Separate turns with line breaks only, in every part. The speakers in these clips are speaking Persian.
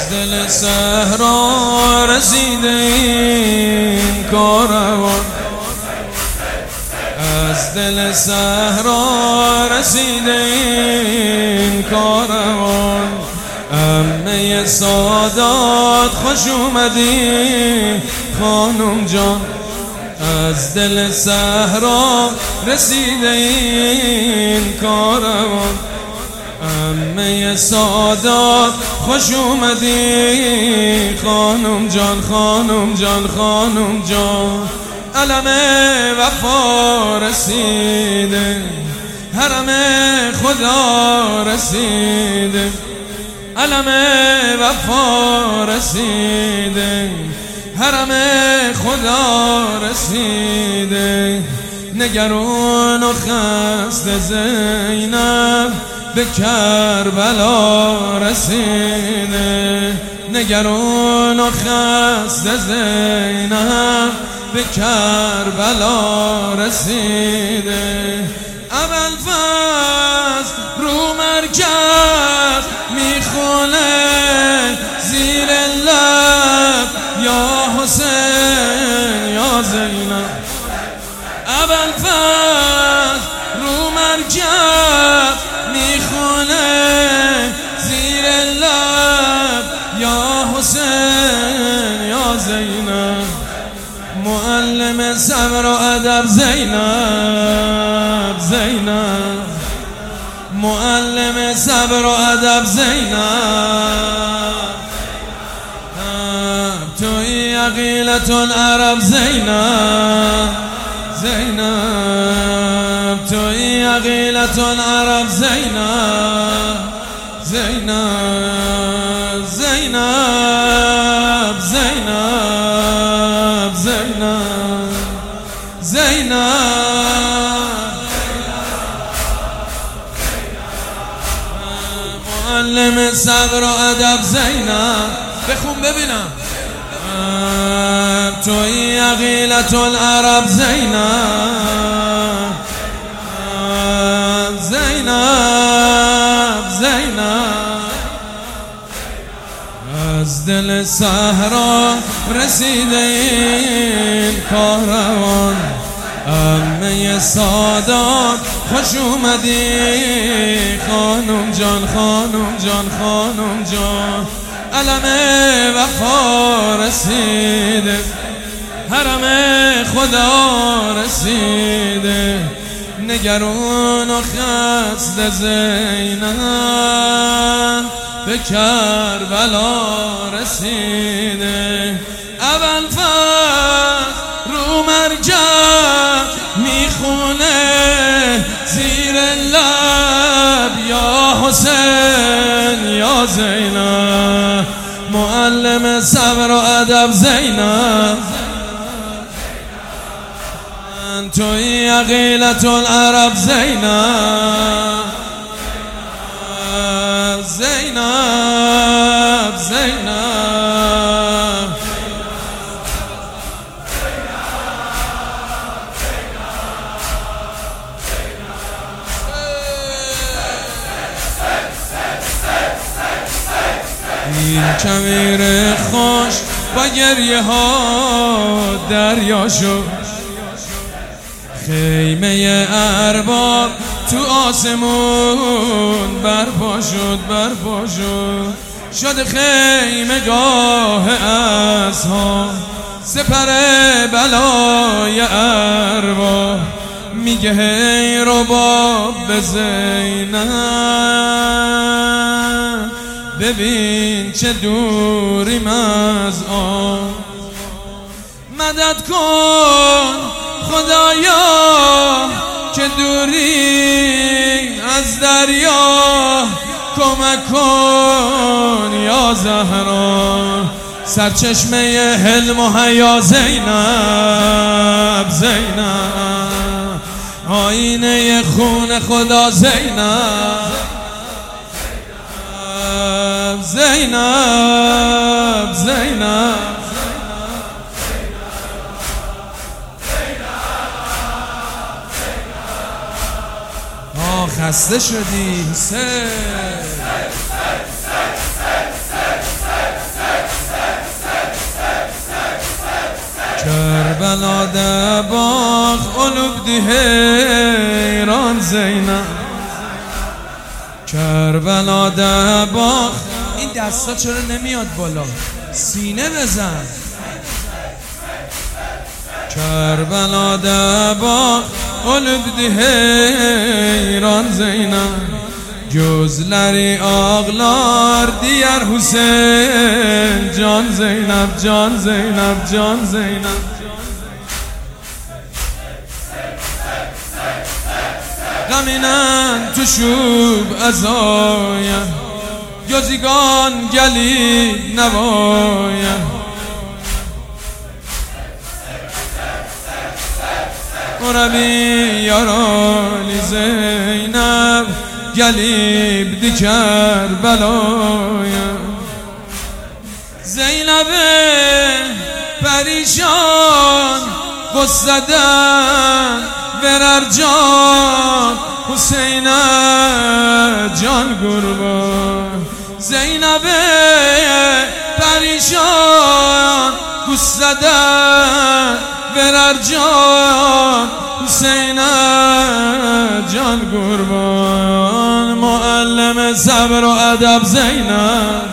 دل صحرا رسیده این کاروان، از دل صحرا رسیده این کاروان. عمه سادات خوش اومدی خانم جان، از دل صحرا رسیده این کاروان. عمه سادات خوش اومدی خانم جان، خانم جان، خانم جان. علم وفا رسیده، حرم خدا رسیده، علم وفا رسیده، حرم خدا رسیده. نگران و خسته زینب به کربلا رسیده، نگران و خسته زینب به کربلا رسیده. ابوالفضل رو مرکز میخونه زیر لب یا حسین یا زینب. ابوالفضل رو مرکز میخونه زیر لب یا حسین یا زینب. معلم صبر و ادب زینب، زینب معلم صبر و ادب زینب. توی عقیلة العرب زینب، زینب توی عقیلة العرب زینب، زینب زینب زینب زینب زینب. معلم صبر و ادب زینب. بخون ببینم. توی عقیلة العرب زینب، زینب زینب. از دل صحرا رسیده این کاروان. عمه سادات خوش اومدی خانم جان، خانم جان، خانم جان. علم وفا رسیده، حرم خدا رسیده. نگران و خسته زینب به کربلا رسیده. ابوالفضل رو مرکز میخونه زیر لب یا حسین یا زینب. معلم صبر و ادب زینب. توی عقیلة العرب زینب، زینب زینب. این کویر خوش با گریه ها دریا شد. خیمه ارباب تو آسمون برپا شد، برپا شد. شد خیمه گاه اصحاب، سپر بلای ارباب. میگه هی رباب به زینب، ببین چه دوریم از آن. مدد کن خدایا که دوری از دریا، کمک کن یا زهرا. سرچشمه حلم و حیا زینب، زینب آینه خون خدا زینب، زینب زینب. خسته شدی کربلا ده باغ قلوب دی حیران زینب کربلا ده باغ. این دستا چرا نمیاد بالا؟ سینه بزن. کربلا ده باغ قلوب دی حیران زینب gözleri ağlar diğer Hüseyin Can Zeynep, Can Zeynep, Can Zeynep. Gaminen tuşub azaya Gözügan gelip nevaya Orabi yarali Zeynep gelip diker belaya Zeynep'e perişan gusseden verer can Hüseyin'e can kurban Zeynep'e perişan gusseden verer can Hüseyin'e can kurban Muallime sabr و ادب زینب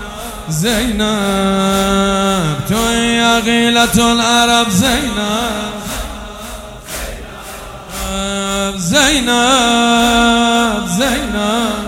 زینب توی عقیلة العرب زینب زینب زینب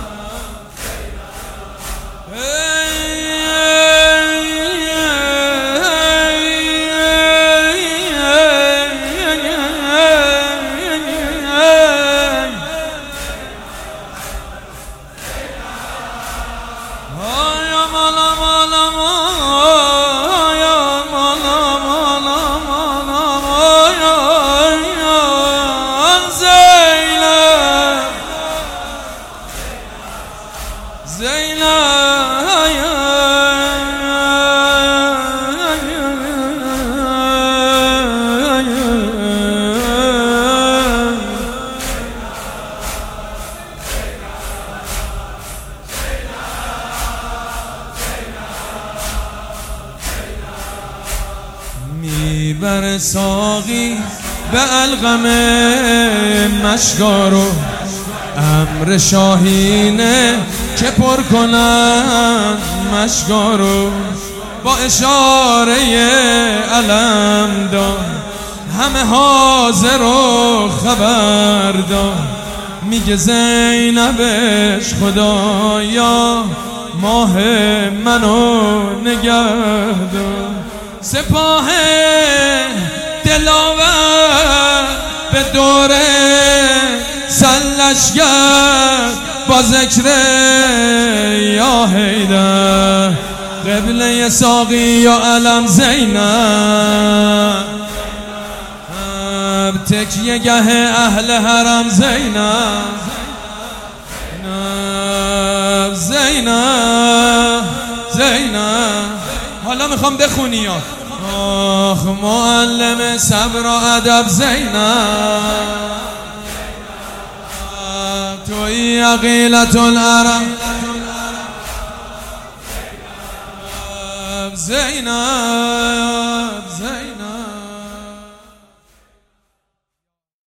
میبر ساقی به علقم مشگارو امر شاهینه که پر کنن مشگارو با اشاره علم دار همه حاضر و خبر دار میگه زینبش خدایا ماه منو نگه دار سپاه دلاور به دوره سلشگر با ذکر یا حیدر قبله ساقی یا علم زینب تکیه گه اهل حرم زینب زینب زینب. حالا میخوام بخونی آخ معلم صبر و ادب زینب توی عقیلة العرب زینب